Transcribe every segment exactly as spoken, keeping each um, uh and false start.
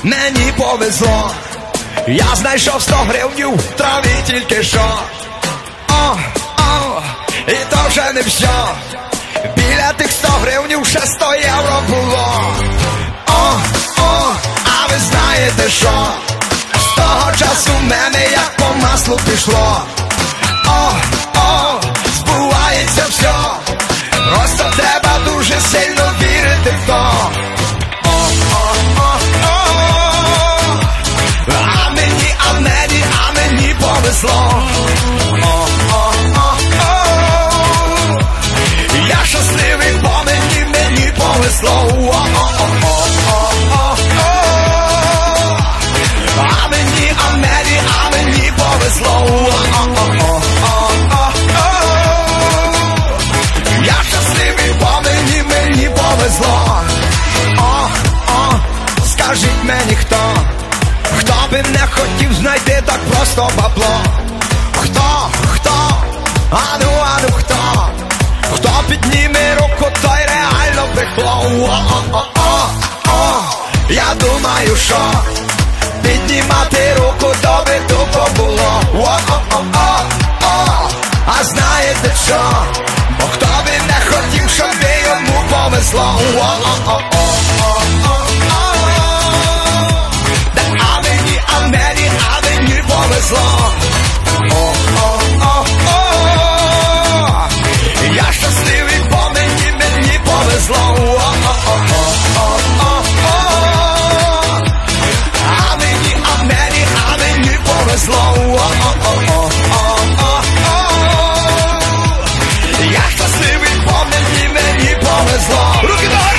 мені повезло. Я знайшов сто гривнів в траві тільки що. О, о, і то вже не все. Біля тих сто гривнів ще сто євро було. О, о, а ви знаєте що? З того часу в мене як по маслу пішло. О, о, збувається все. Просто треба дуже сильно вірити в то. О, о, о, о. А мені, а мені, а мені повезло. О, о, о, о. Я щасливий, бо мені, мені повезло. О, о, о, о, о, о. А мені, а мені, а мені повезло. О, о, о, о, о, о. Я щасливий, бо мені, мені повезло. О, о, скажіть мені хто, хто би не хотів знайти так просто бабло? Хто, хто, ану, ану, хто? Хто підніме руку, той реально брехло. О-о-о-о, о, я думаю, що піднімати руку, то би тупо було. О-о-о-о, а знаєте що? Бо хто би не хотів, щоб би йому повезло. О-о-о-о-о. А мені, а мені, а мені повезло. О, о, о, о. Я щасливий, бо мені, мені повезло. О, о, о, о, о, о. А мені, а мені, а мені повезло. О, о, о, о, о, о. Я щасливий, бо мені, мені повезло. Руки догори!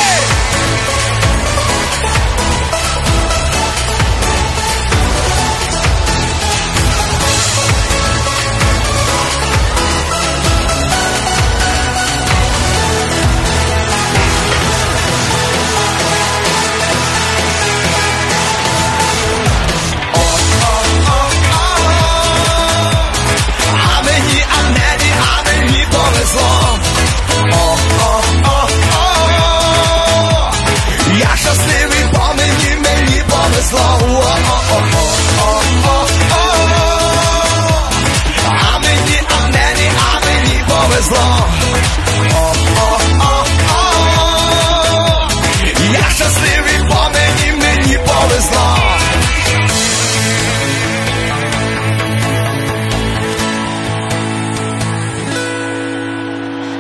Повезло. О, о, о, о. Я щасливий, бо мені, мені повезло. О, о, о, о.